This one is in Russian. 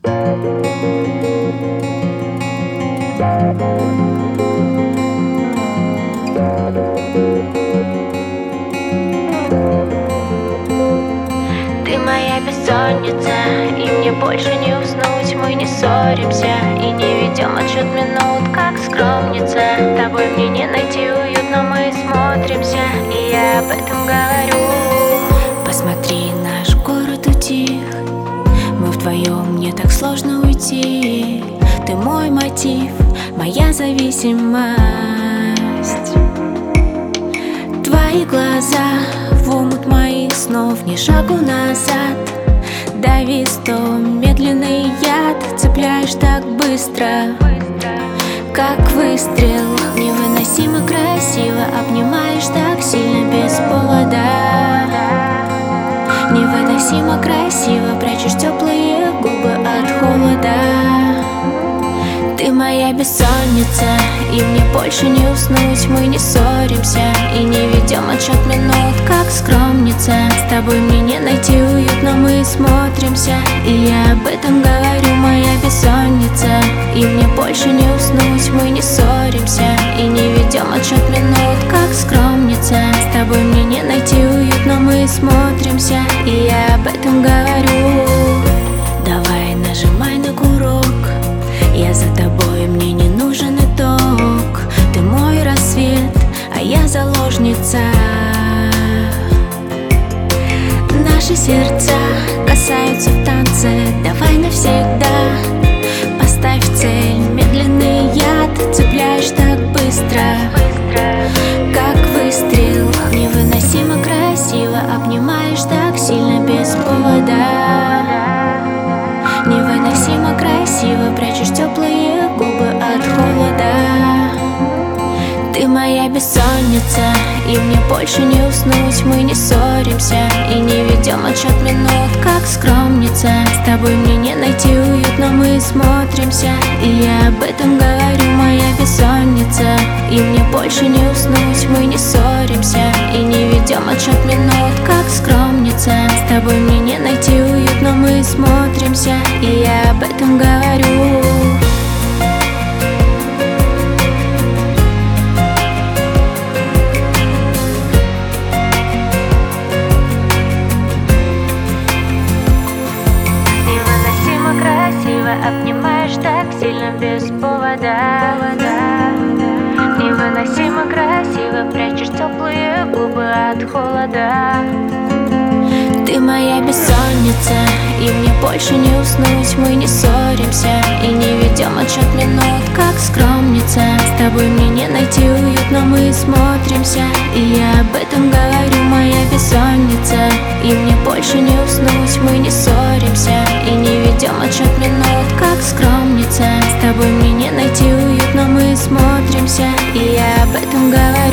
Ты моя бессонница, и мне больше не уснуть. Мы не ссоримся и не ведем отсчет минут, как скромница. С тобой мне не найти уют, но мы смотримся, и я об этом говорю. Посмотри, наш город утих, мы вдвоем, мне так сложно уйти. Ты мой мотив, моя зависимость. Твои глаза в омут моих снов, ни шагу назад. Дави сто, медленный яд, цепляешь так быстро, как выстрел. Невыносимо красиво, обнимаешь так сильно без повода. Невыносимо красиво, прячешь теплые губы от холода. Ты моя бессонница, и мне больше не уснуть. Мы не ссоримся и не ведем отсчет минут, как скромница. С тобой мне не найти уют, но мы смотримся, и я об этом говорю. Моя бессонница, и мне больше не уснуть. Мы не ссоримся и не ведем отсчет минут, как скромница. С тобой мне не найти уют, но мы смотримся, и я об этом говорю. Давай нажимай на курок, я за тобой, мне не нужен итог. Ты мой рассвет, а я заложница. Наши сердца касаются в танце. Давай навсегда поставь цель, медленный яд, цепляешь так быстро, как выстрел. Невыносимо красиво, обнимаешь так сильно без повода. Невыносимо красиво, прячешь теплые губы от холода. Ты моя бессонница, и мне больше не уснуть. Мы не ссоримся и не ведем отсчет минут, как скромница. С тобой мне не найти уют, но мы смотримся, и я об этом говорю. Моя бессонница, и мне больше не уснуть. Мы не ссоримся и не ведем отсчет минут, как скромница. С тобой мне не найти уют, но мы смотримся, и я об этом говорю. Невыносимо красиво, обнимаешь так сильно без повода. Невыносимо красиво, прячешь теплые губы от холода. Ты моя бессонница, и мне больше не уснуть. Мы не ссоримся и не ведем отсчет минут, как скромница. С тобой мне не найти уют, но мы смотримся, и я об этом говорю. Моя бессонница, и мне больше не уснуть. Мы не ссоримся и не ведем отсчет минут, как скромница. С тобой мне не найти уют, но мы смотримся, и я об этом говорю.